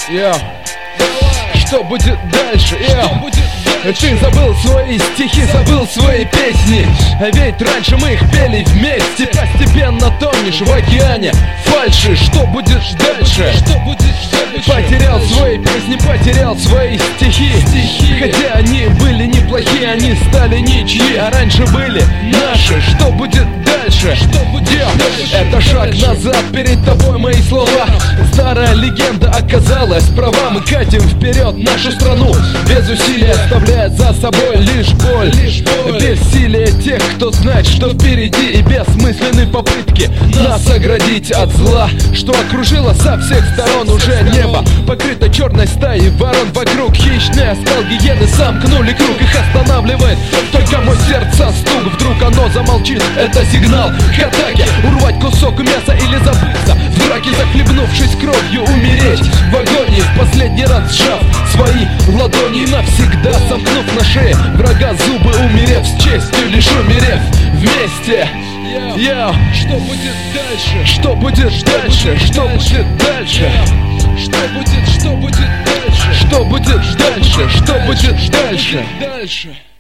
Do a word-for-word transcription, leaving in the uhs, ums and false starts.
Yeah. Что будет дальше? Yeah. Что будет дальше? Ты забыл свои стихи, забыл свои песни. А ведь раньше мы их пели вместе. Постепенно тонешь в океане фальши. Что будет дальше? Что будет дальше? Потерял свои песни, потерял свои стихи. стихи. Хотя они были неплохие, они стали ничьи, а раньше были наши. Что будет дальше? Что будет дальше? Это шаг назад, перед тобой мои слова. Старая легенда оказалась права. Мы катим вперед нашу страну без усилий, оставляя за собой лишь боль. Бессилие тех, кто знает, что впереди, и бессмысленные попытки нас оградить от зла, что окружило со всех сторон. Уже небо покрыто черной стаей ворон. Вокруг хищные оскал гиены сомкнули круг. Их останавливает только мой сердце стук. Вдруг оно замолчит, это сигнал к атаке. Урвать кусок мяса или забыться в драке, захлебнувшись кровью, умереть в агонии, в последний раз сжав свои ладони, навсегда сомкнув на шее врага зубы, умерев с честью, лишь умерев вместе. Yeah. Что будет дальше? Что будет дальше? Что будет дальше? Что будет, что будет дальше? Что будет дальше? Что будет дальше?